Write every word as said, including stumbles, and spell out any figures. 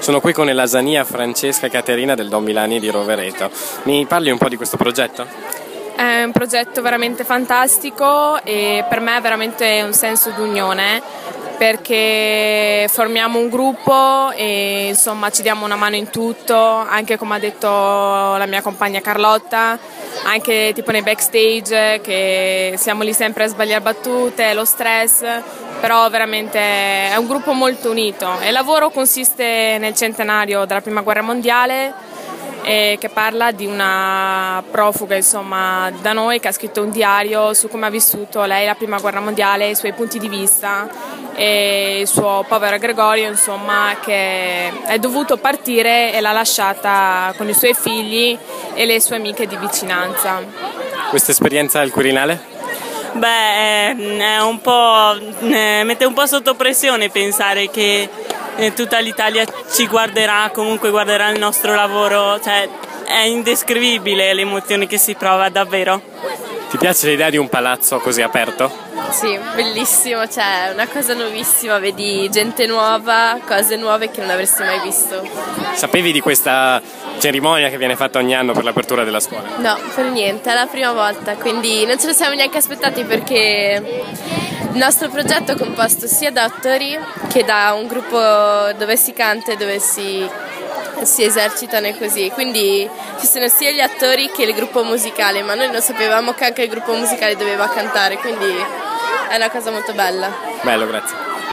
Sono qui con Elasania, Francesca e Caterina del Don Milani di Rovereto. Mi parli un po' di questo progetto? È un progetto veramente fantastico e per me è veramente un senso d'unione, perché formiamo un gruppo e insomma ci diamo una mano in tutto, anche come ha detto la mia compagna Carlotta, anche tipo nei backstage che siamo lì sempre a sbagliare battute, lo stress, però veramente è un gruppo molto unito. Il lavoro consiste nel centenario della Prima Guerra Mondiale, e che parla di una profuga insomma da noi che ha scritto un diario su come ha vissuto lei la Prima Guerra Mondiale, i suoi punti di vista, e il suo povero Gregorio insomma che è dovuto partire e l'ha lasciata con i suoi figli e le sue amiche di vicinanza. Questa esperienza al Quirinale? Beh, è un po', mette un po' sotto pressione pensare che tutta l'Italia ci guarderà, comunque guarderà il nostro lavoro, cioè è indescrivibile l'emozione che si prova davvero. Ti piace l'idea di un palazzo così aperto? Sì, bellissimo, cioè una cosa nuovissima, vedi gente nuova, cose nuove che non avresti mai visto. Sapevi di questa cerimonia che viene fatta ogni anno per l'apertura della scuola? No, per niente, è la prima volta, quindi non ce lo siamo neanche aspettati perché il nostro progetto è composto sia da attori che da un gruppo dove si canta e dove si, si esercitano e così, quindi ci sono sia gli attori che il gruppo musicale, ma noi non sapevamo che anche il gruppo musicale doveva cantare, quindi è una cosa molto bella. Bello, grazie.